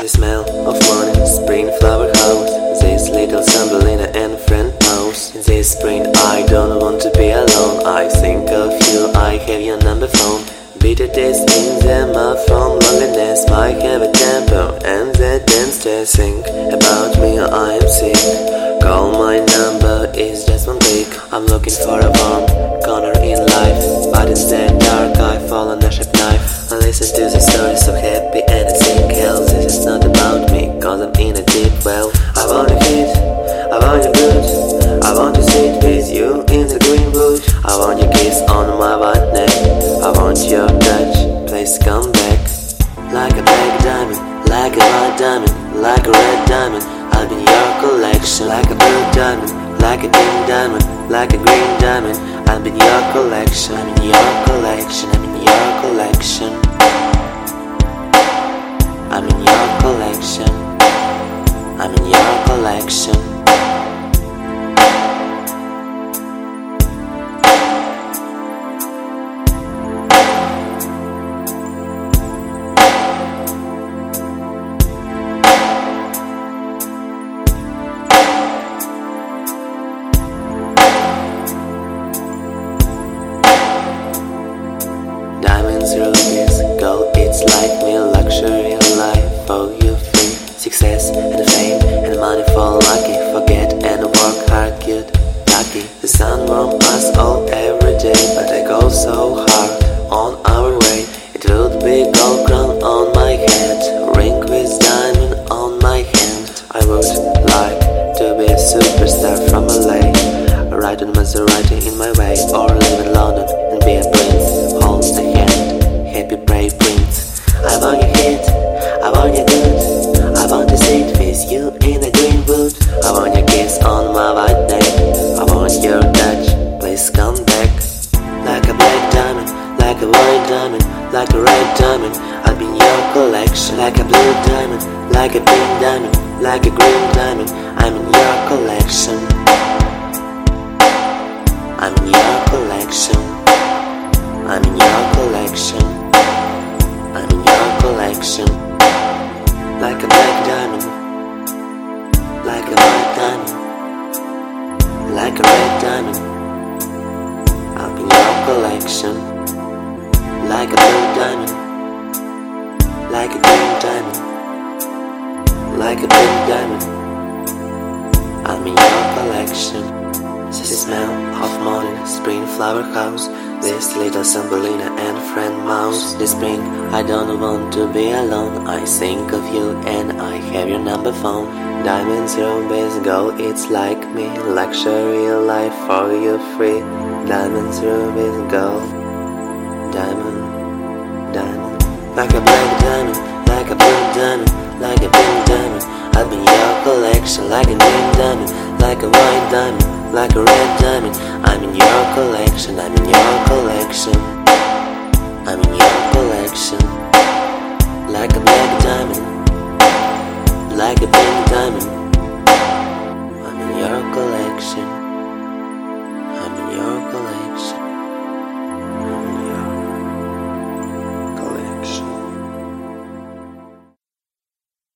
the smell of morning, spring flower house. This little Thumbelina and friend mouse. In this spring I don't want to be alone. I think of you, I have your number phone. Bitter days in them are from loneliness. Might have a temper and the dance to think about me, I am sick. Call my number, is just one click. I'm looking for a warm corner in life, but in the dark I fall on a sharp knife. I listen to the story so happy and I think hell, this is not about me, cause I'm in a deep well. I want to hit, I want your boot, I want to sit with you in the green bush. I want your kiss on my white neck, I want your touch, please come back. Like a black diamond, like a white diamond, like a red diamond, I'll be in your collection. Like a blue diamond, like a pink diamond, like a green diamond, I'll be in your collection. I'm in your collection, I'm in your collection. I'm in your collection, I'm in your collection. Diamonds, rubies, gold, it's like me, luxury life for you free. Success and fame and money for lucky. Forget and work hard, good, lucky. The sun warms us all every day, but I go so hard on our way. It would be gold crown on my head, ring with diamond on my hand. I would like to be a superstar from LA, ride on Maserati in my way, or live in London and be a prince. Hold the hand, happy brave prince. I want your hit, I want your good, I want to sit with you in a green boot. I want your kiss on my white neck, I want your touch, please come back. Like a black diamond, like a white diamond, like a red diamond, I'll be in your collection. Like a blue diamond, like a pink diamond, like a green diamond, I'm in your collection. I'm in your collection, I'm in your collection, I'm in your collection. Like a black diamond, like a white diamond, like a red diamond, I'll be in your collection. Like a blue diamond, like a green diamond, like a pink diamond, I'm in your collection. The smell of morning, spring flower house. This little Thumbelina and friend mouse. This spring I don't want to be alone. I think of you and I have your number phone. Diamonds, rubies, gold, it's like me, luxury life for you free. Diamonds, rubies, gold, diamond, diamond. Like a black diamond, like a blue diamond, like a pink diamond, I'll be in your collection. Like a green diamond, like a white diamond, like a red diamond, I'm in your collection. I'm in your collection, I'm in your collection. Like a black